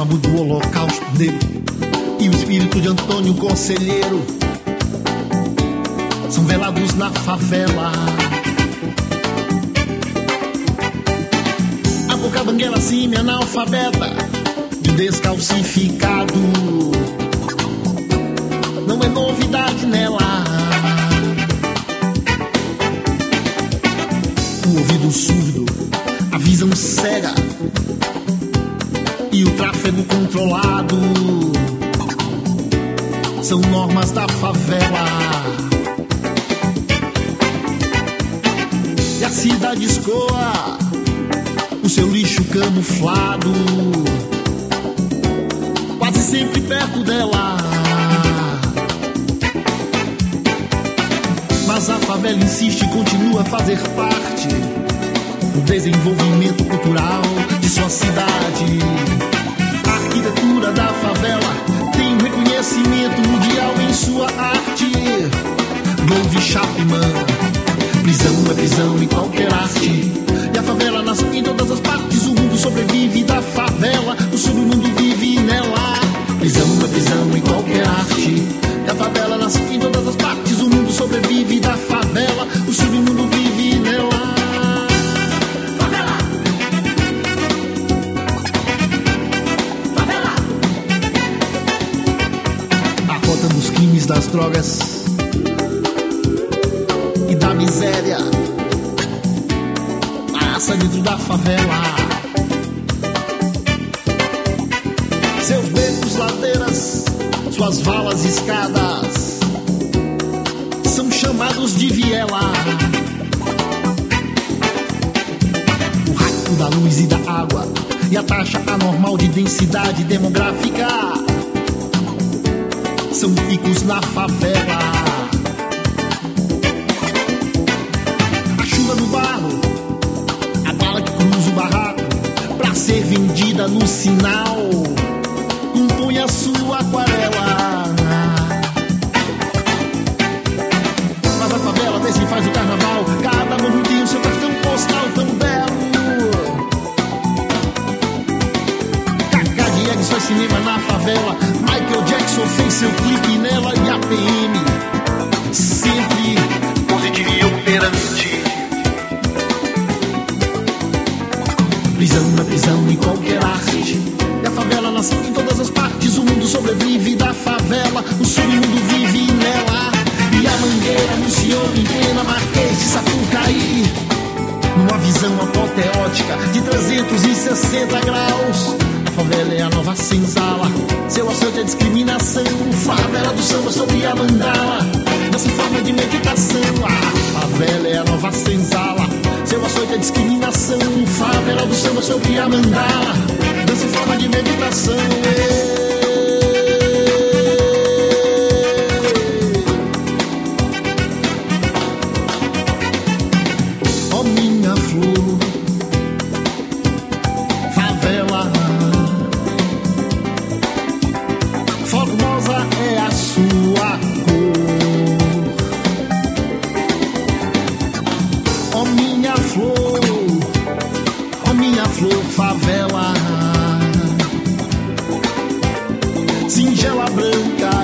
cabo do Holocausto Negro e o espírito de Antônio Conselheiro são velados na favela. A boca banguela assim, analfabeta, de descalcificado, não é novidade nela. O ouvido surdo, a visão cega e o tráfego controlado são normas da favela. E a cidade escoa o seu lixo camuflado, quase sempre perto dela. Mas a favela insiste e continua a fazer parte do desenvolvimento cultural de sua cidade. A arquitetura da favela tem um reconhecimento mundial em sua arte. Dove Chapman, prisão é prisão em qualquer arte. E a favela nasce em todas as partes. O mundo sobrevive da favela, o submundo vive nela. Prisão é prisão em qualquer arte. E a favela nasce em todas as partes. O mundo sobrevive da favela, o submundo vive nela. Favela! Favela! A rota dos crimes, das drogas e da miséria passa dentro da favela. Seus becos, ladeiras, suas valas e escadas são chamados de viela. O rato da luz e da água e a taxa anormal de densidade demográfica são picos na favela. A chuva no barro, a bala que cruza o barraco pra ser vendida no sinal, compõe a sua aquarela. Mas a favela até se faz o carnaval, cada morro tem o seu cartão postal tão belo. Cacá Diegues faz cinema na favela, Michael Jackson fez seu clipe nela e a PM sempre positiva e operante. Prisão é prisão em qualquer arte. E a favela nasce em todas as partes. O mundo sobrevive da favela, o submundo vive nela. E a Mangueira anunciou em plena Marquês de Sapucaí, numa visão apoteótica de 360 graus. A favela é a nova senzala, seu açoite é discriminação. Favela do samba sobre a mandala, nessa forma de meditação. A favela é a nova senzala, seu açoite é discriminação. Favela do samba sobre a mandala, nessa forma de meditação. Oh, minha flor, favela, formosa é a sua cor. Oh, minha flor, oh, minha flor, favela, singela branca,